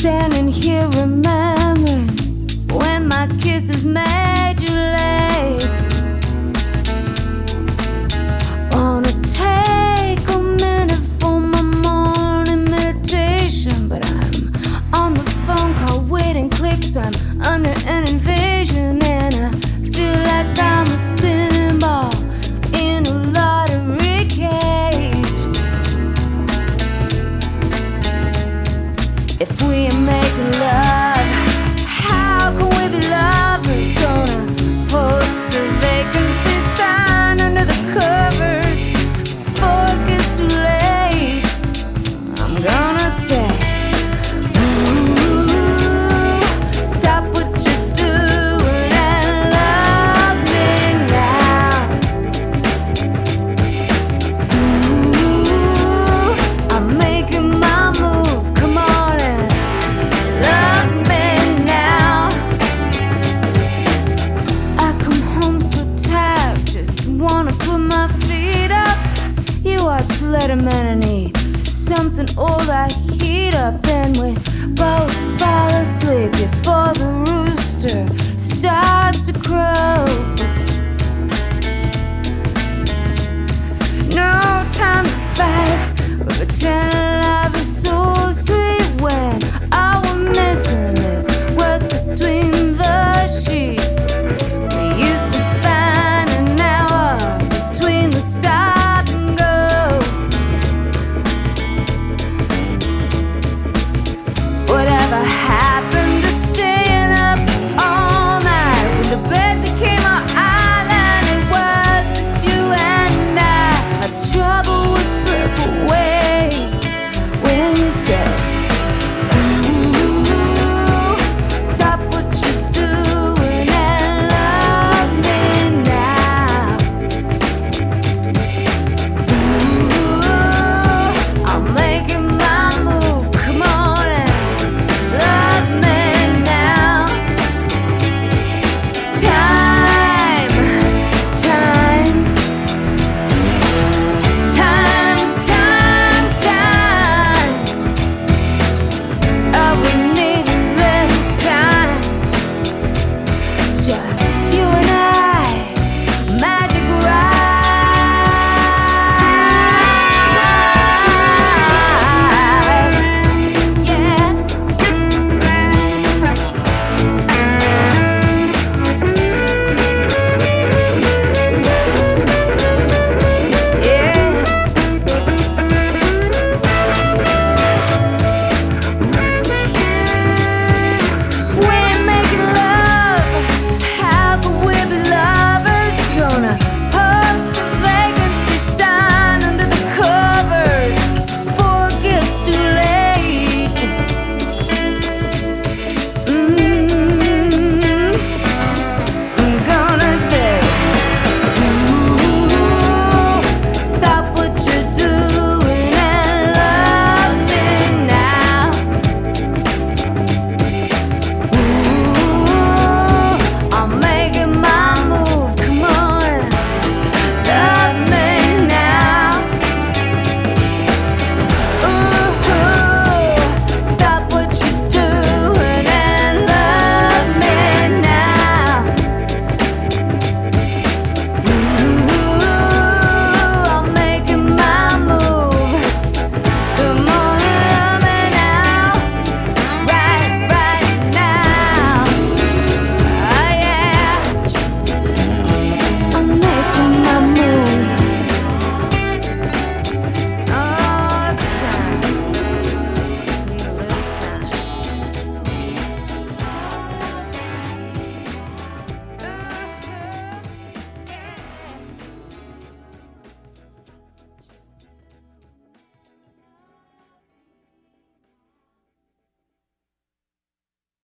standing here remembering when my kisses made you late. Wanna take a minute for my morning meditation, but I'm on the phone call waiting clicks. I'm under an invasion and I feel like I'm a spinning ball in a lottery cage. If we are making love, how can we be lovers? Gonna post a vacancy sign under the covers before it gets too late. I'm gonna say, ooh, stop what you're doing and love me now. Ooh, I'm making my move, come on and love me now. I come home so tired, just wanna put my feet up. You watch Letterman and eat something old, I heat up. Then we both fall asleep before the rooster starts to crow. No time to fight, we pretend love is so sweet when all we're missing is what's between the sheets. We used to find an hour between the stop and go. Whatever happened